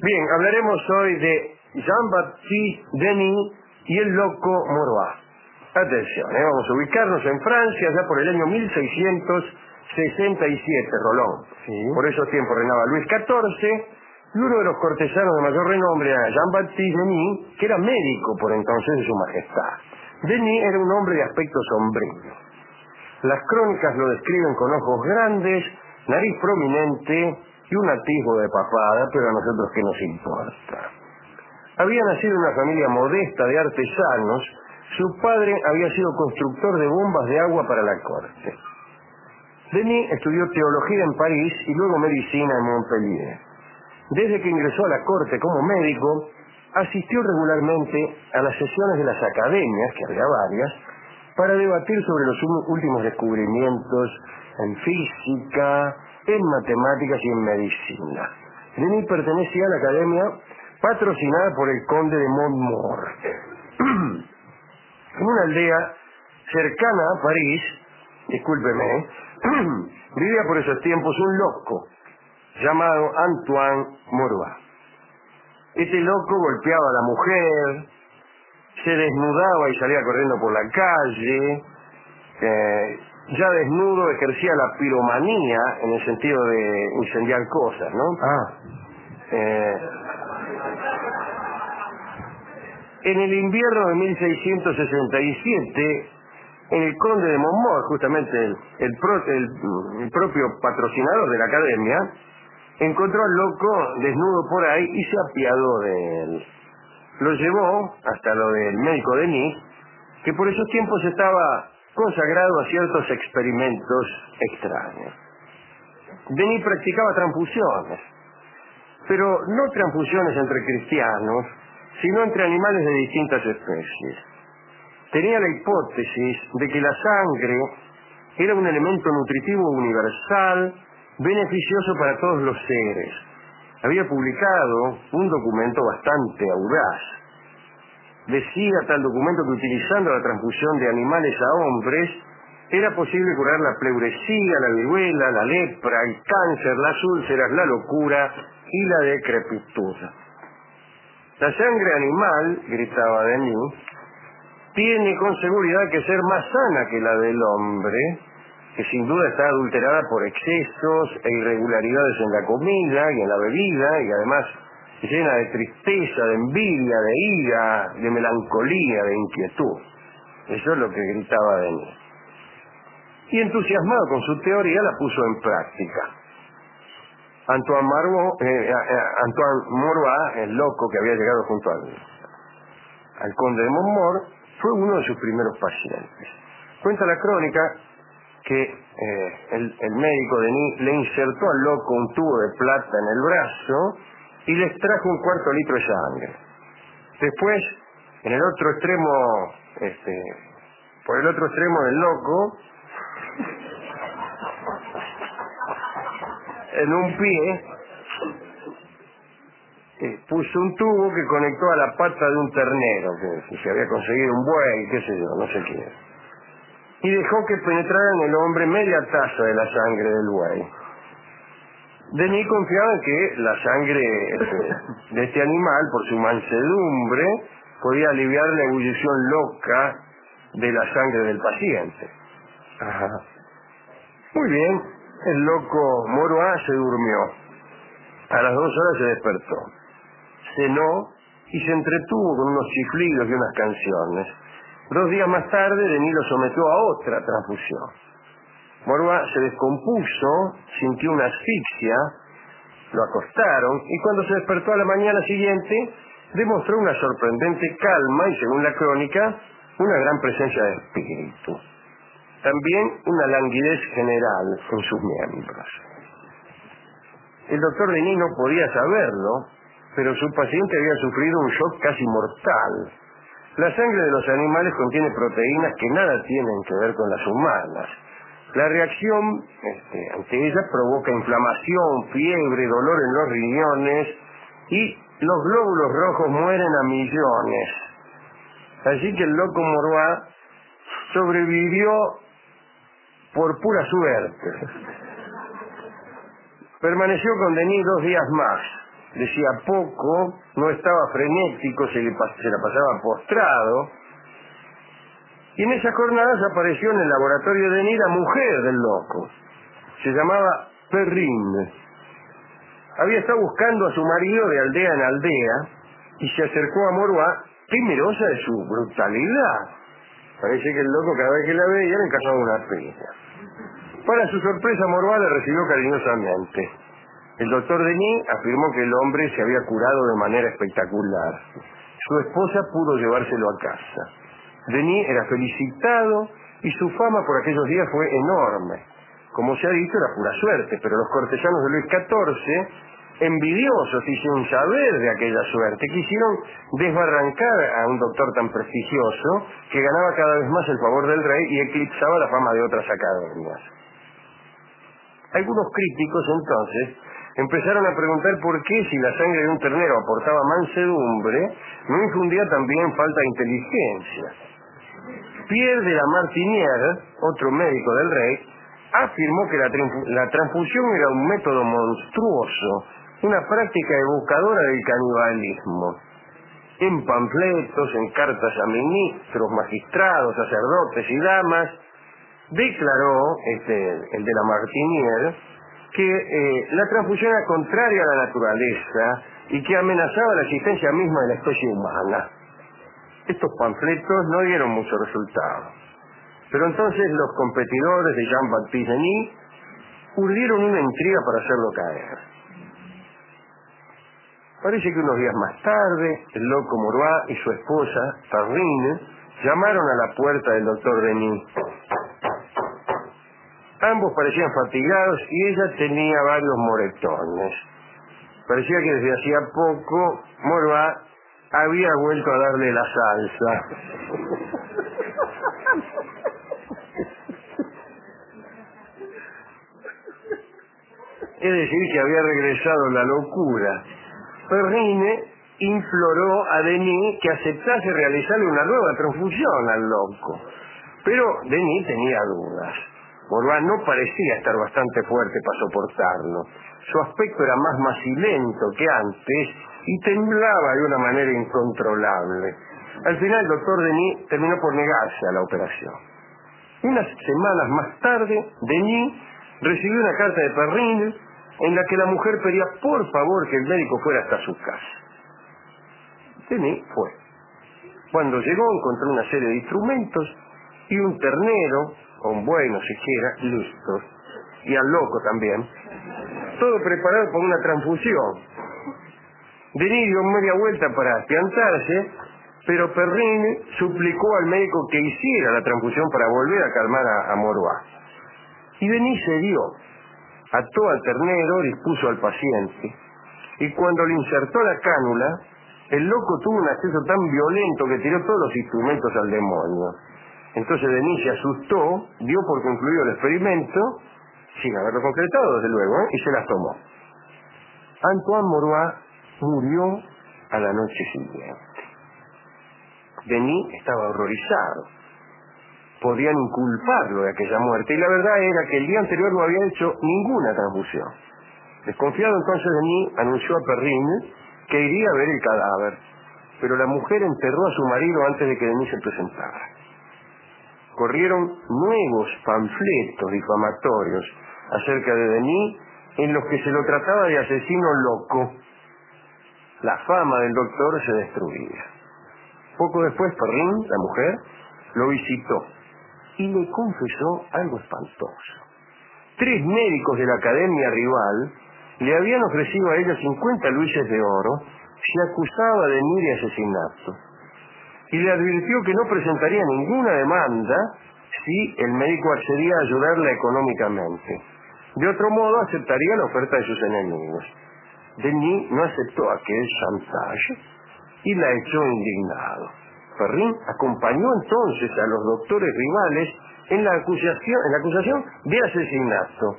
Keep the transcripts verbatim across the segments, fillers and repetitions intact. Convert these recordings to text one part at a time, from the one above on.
Bien, hablaremos hoy de Jean-Baptiste Denis y el loco Morois. Atención, ¿eh? Vamos a ubicarnos en Francia ya por el año mil seiscientos sesenta y siete, Rolón. Sí. Por esos tiempos reinaba Luis catorce, y uno de los cortesanos de mayor renombre era Jean-Baptiste Denis, que era médico por entonces de su majestad. Denis era un hombre de aspecto sombrío. Las crónicas lo describen con ojos grandes, nariz prominente y un atisbo de papada, pero a nosotros qué nos importa. Había nacido en una familia modesta de artesanos. Su padre había sido constructor de bombas de agua para la corte. Denis estudió teología en París y luego medicina en Montpellier. Desde que ingresó a la corte como médico, asistió regularmente a las sesiones de las academias, que había varias, para debatir sobre los últimos descubrimientos en física, en matemáticas y en medicina. Denis pertenecía a la academia patrocinada por el conde de Montmort. En una aldea cercana a París, discúlpeme, vivía por esos tiempos un loco llamado Antoine Morois. Este loco golpeaba a la mujer, se desnudaba y salía corriendo por la calle, eh, ya desnudo ejercía la piromanía en el sentido de incendiar cosas, ¿no? Ah. Eh, en el invierno de mil seiscientos sesenta y siete, en el conde de Montmort, justamente el, el, pro, el, el propio patrocinador de la academia, encontró al loco desnudo por ahí y se apiadó de él. Lo llevó hasta lo del médico Denis, que por esos tiempos estaba consagrado a ciertos experimentos extraños. Denis practicaba transfusiones, pero no transfusiones entre cristianos, sino entre animales de distintas especies. Tenía la hipótesis de que la sangre era un elemento nutritivo universal, beneficioso para todos los seres. Había publicado un documento bastante audaz. Decía tal documento que utilizando la transfusión de animales a hombres era posible curar la pleuresía, la viruela, la lepra, el cáncer, las úlceras, la locura y la decrepitud. La sangre animal, gritaba Denis, tiene con seguridad que ser más sana que la del hombre, que sin duda está adulterada por excesos e irregularidades en la comida y en la bebida, y además llena de tristeza, de envidia, de ira, de melancolía, de inquietud. Eso es lo que gritaba Denis. Y entusiasmado con su teoría, la puso en práctica. Antoine, Marbo, eh, eh, Antoine Morois, el loco que había llegado junto al, al conde de Montmort, fue uno de sus primeros pacientes. Cuenta la crónica que eh, el, el médico Denis le insertó al loco un tubo de plata en el brazo y les trajo un cuarto litro de sangre. Después, en el otro extremo, este, por el otro extremo del loco, en un pie, eh, puso un tubo que conectó a la pata de un ternero, que, que se había conseguido un buey, qué sé yo, no sé qué. Y dejó que penetrara en el hombre media taza de la sangre del buey. Denis confiaba en que la sangre este, de este animal, por su mansedumbre, podía aliviar la ebullición loca de la sangre del paciente. Ajá. Muy bien, el loco Morois se durmió. A las dos horas se despertó. Cenó y se entretuvo con unos chiflidos y unas canciones. Dos días más tarde, Denis lo sometió a otra transfusión. Morois se descompuso, sintió una asfixia, lo acostaron y cuando se despertó a la mañana siguiente demostró una sorprendente calma y, según la crónica, una gran presencia de espíritu. También una languidez general en sus miembros. El doctor Denis no podía saberlo, pero su paciente había sufrido un shock casi mortal. La sangre de los animales contiene proteínas que nada tienen que ver con las humanas. La reacción este, ante ella provoca inflamación, fiebre, dolor en los riñones y los glóbulos rojos mueren a millones. Así que el loco Morois sobrevivió por pura suerte. Permaneció con Denis dos días más. decía poco, no estaba frenético, se, le, se la pasaba postrado. Y en esas jornadas apareció en el laboratorio de Denis la mujer del loco. Se llamaba Perrine. Había estado buscando a su marido de aldea en aldea y se acercó a Morva temerosa de su brutalidad. Parece que el loco cada vez que la veía le encajaba una piña. Para su sorpresa, Morva le recibió cariñosamente. El doctor Denis afirmó que el hombre se había curado de manera espectacular. Su esposa pudo llevárselo a casa. Denis era felicitado y su fama por aquellos días fue enorme. Como se ha dicho, era pura suerte, pero los cortesanos de Luis catorce, envidiosos y sin saber de aquella suerte, quisieron desbarrancar a un doctor tan prestigioso que ganaba cada vez más el favor del rey y eclipsaba la fama de otras academias. Algunos críticos, entonces, empezaron a preguntar por qué, si la sangre de un ternero aportaba mansedumbre, no infundía también falta de inteligencia. Pierre de la Martinière, otro médico del rey, afirmó que la, la transfusión era un método monstruoso, una práctica evocadora del canibalismo. En panfletos, en cartas a ministros, magistrados, sacerdotes y damas, declaró este, el de la Martinière que eh, la transfusión era contraria a la naturaleza y que amenazaba la existencia misma de la especie humana. Estos panfletos no dieron mucho resultado. Pero entonces los competidores de Jean-Baptiste Denis urdieron una intriga para hacerlo caer. Parece que unos días más tarde, el loco Morva y su esposa, Perrine, llamaron a la puerta del doctor Denis. Ambos parecían fatigados y ella tenía varios moretones. Parecía que desde hacía poco Morva había vuelto a darle la salsa. Es decir, que había regresado la locura. Perrine imploró a Denis que aceptase realizarle una nueva transfusión al loco. Pero Denis tenía dudas. Morva no parecía estar bastante fuerte para soportarlo. Su aspecto era más macilento que antes y temblaba de una manera incontrolable. Al final el doctor Denis terminó por negarse a la operación. Unas semanas más tarde, Denis recibió una carta de Perrine en la que la mujer pedía por favor que el médico fuera hasta su casa. Denis fue. Cuando llegó encontró una serie de instrumentos y un ternero, o un buey, no siquiera, listos, y al loco también, todo preparado para una transfusión. Denis dio media vuelta para apiantarse, pero Perrine suplicó al médico que hiciera la transfusión para volver a calmar a, a Morva. Y Denis cedió, ató al ternero, dispuso al paciente, y cuando le insertó la cánula, el loco tuvo un acceso tan violento que tiró todos los instrumentos al demonio. Entonces Denis se asustó, dio por concluido el experimento, sin haberlo concretado desde luego, ¿eh? y se las tomó. Antoine Morva murió a la noche siguiente. Denis estaba horrorizado. Podían inculparlo de aquella muerte, y la verdad era que el día anterior no había hecho ninguna transfusión. Desconfiado entonces Denis anunció a Perrine que iría a ver el cadáver, pero la mujer enterró a su marido antes de que Denis se presentara. Corrieron nuevos panfletos difamatorios acerca de Denis en los que se lo trataba de asesino loco. La fama del doctor se destruía. Poco después Perrine, la mujer, lo visitó y le confesó algo espantoso. Tres médicos de la academia rival le habían ofrecido a ella cincuenta luises de oro si acusaba a Denis de asesinato. Y le advirtió que no presentaría ninguna demanda si el médico accedía a ayudarla económicamente. De otro modo, aceptaría la oferta de sus enemigos. Denis no aceptó aquel chantaje y la echó indignado. Perrine acompañó entonces a los doctores rivales en la acusación, en la acusación de asesinato.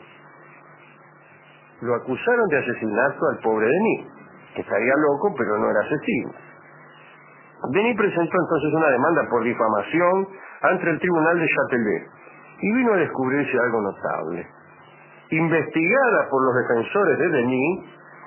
Lo acusaron de asesinato al pobre Denis, que estaría loco pero no era asesino. Denis presentó entonces una demanda por difamación ante el tribunal de Châtelet y vino a descubrirse algo notable. Investigada por los defensores de Denis,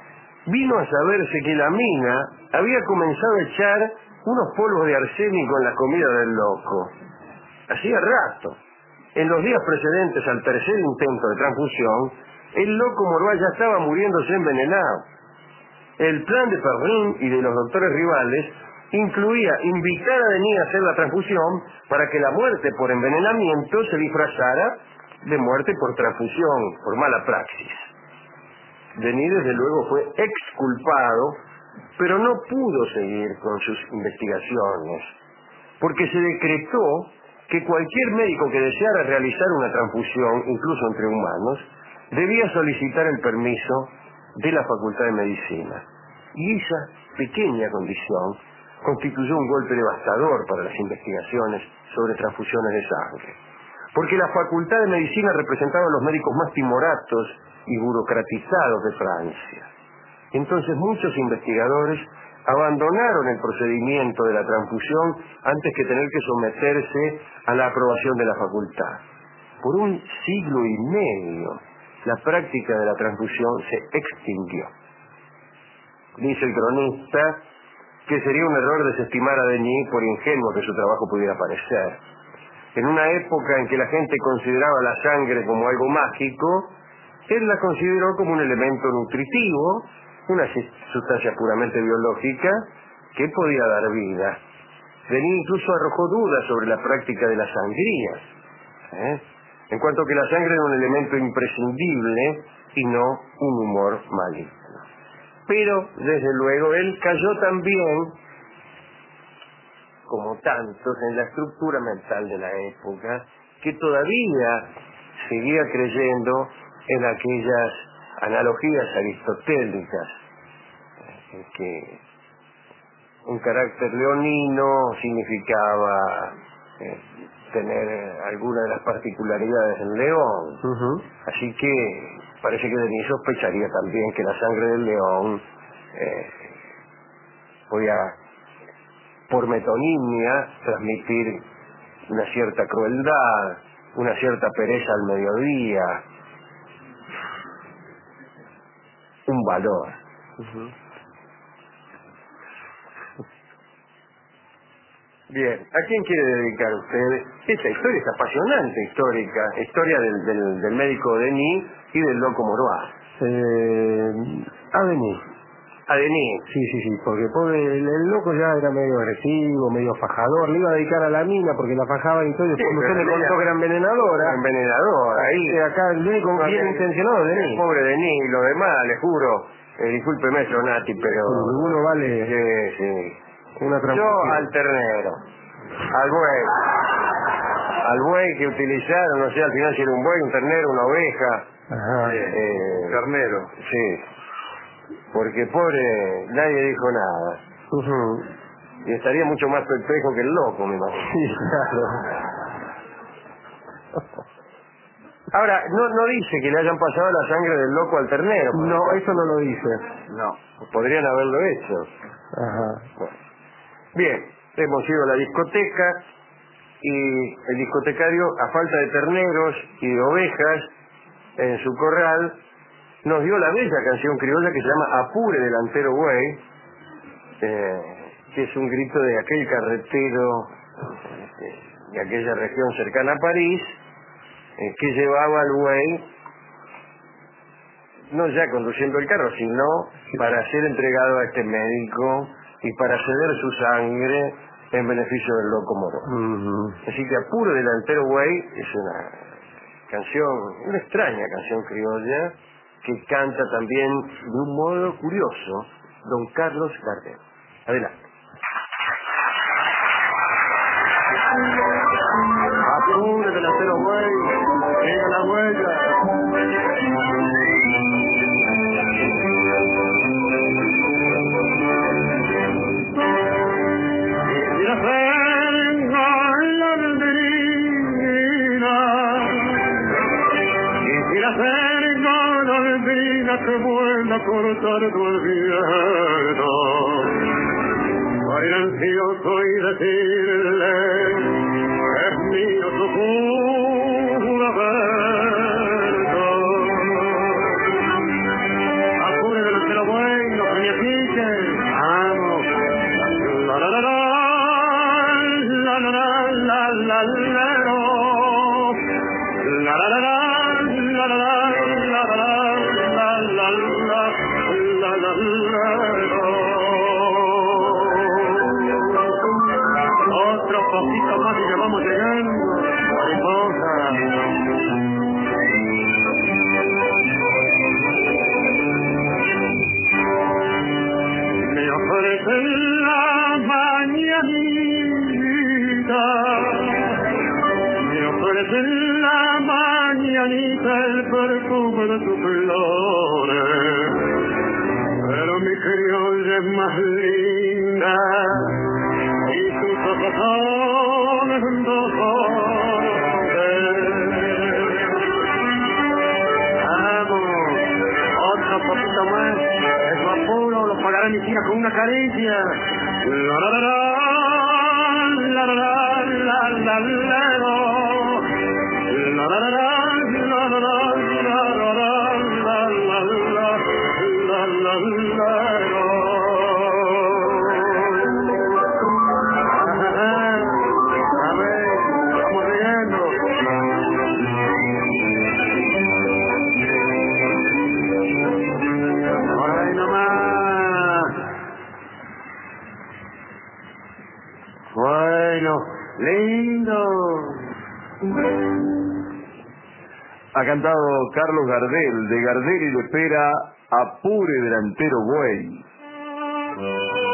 vino a saberse que la mina había comenzado a echar unos polvos de arsénico en la comida del loco. Hacía rato. En los días precedentes al tercer intento de transfusión, el loco Morval ya estaba muriéndose envenenado. El plan de Perrin y de los doctores rivales incluía invitar a Denis a hacer la transfusión para que la muerte por envenenamiento se disfrazara de muerte por transfusión, por mala praxis. Denis desde luego fue exculpado, pero no pudo seguir con sus investigaciones, porque se decretó que cualquier médico que deseara realizar una transfusión, incluso entre humanos, debía solicitar el permiso de la Facultad de Medicina. Y esa pequeña condición constituyó un golpe devastador para las investigaciones sobre transfusiones de sangre, porque la Facultad de Medicina representaba a los médicos más timoratos y burocratizados de Francia. Entonces muchos investigadores abandonaron el procedimiento de la transfusión antes que tener que someterse a la aprobación de la facultad. Por un siglo y medio, la práctica de la transfusión se extinguió. Dice el cronista que sería un error desestimar a Denis por ingenuo que su trabajo pudiera parecer. En una época en que la gente consideraba la sangre como algo mágico, él la consideró como un elemento nutritivo, una sustancia puramente biológica que podía dar vida. Denis incluso arrojó dudas sobre la práctica de las sangrías, ¿eh? en cuanto que la sangre era un elemento imprescindible y no un humor maligno. Pero, desde luego, él cayó también, como tantos, en la estructura mental de la época, que todavía seguía creyendo en aquellas analogías aristotélicas, en que un carácter leonino significaba eh, tener alguna de las particularidades del león. Uh-huh. Así que parece que Denis sospecharía también que la sangre del león eh, podía, por metonimia, transmitir una cierta crueldad, una cierta pereza al mediodía, un valor. Uh-huh. Bien, ¿a quién quiere dedicar usted? Esta historia es apasionante, histórica, historia del, del, del médico Denis y del loco Morval. Eh, a Denis. A Denis. Sí, sí, sí, porque pobre, el, el loco ya era medio agresivo, medio fajador, le iba a dedicar a la mina porque la fajaba y todo, y después Sí, usted me contó que era envenenadora. Envenenadora, ahí. Y acá el único No, bien el- intencionado es Denis. el pobre Denis, y lo demás, le juro, eh, discúlpeme, Sonati, pero... Sí, ninguno vale Sí, sí. una Yo transfusión. al ternero, al buey, al buey que utilizaron, no sé, al final si era un buey, un ternero, una oveja. Ajá. Eh, Ternero. Sí, porque pobre, nadie dijo nada. Uh-huh. Y estaría mucho más perplejo que el loco, me imagino. Sí, claro. Ahora, no, no dice que le hayan pasado la sangre del loco al ternero. por No, ejemplo. eso no lo dice. No. Podrían haberlo hecho. Ajá. Bueno. Bien, hemos ido a la discoteca y el discotecario, a falta de terneros y de ovejas en su corral, nos dio la bella canción criolla que se llama Apure delantero buey, eh, que es un grito de aquel carretero eh, de aquella región cercana a París, eh, que llevaba al buey no ya conduciendo el carro, sino para ser entregado a este médico y para ceder su sangre en beneficio del loco Morval. Uh-huh. Así que Apuro delantero buey es una canción, una extraña canción criolla que canta también de un modo curioso don Carlos Gardel. Adelante. Apure delantero buey, siga la huella. Quisiera ser la golondrina, quisiera ser golondrina que vuela a cortar tu viento, para ir ansioso y decirle que es mío tu juramento. Apure delantero buey, no ofrece la mañanita, me ofrece la mañanita el perfume de tus flores, pero mi criolla es más linda y tus ojos son dos poquito más, eso apuro, lo pagará mi tía con una caricia. La la la la la la la la la lindo. Ha cantado Carlos Gardel, de Gardel y de Pera, Apure delantero buey.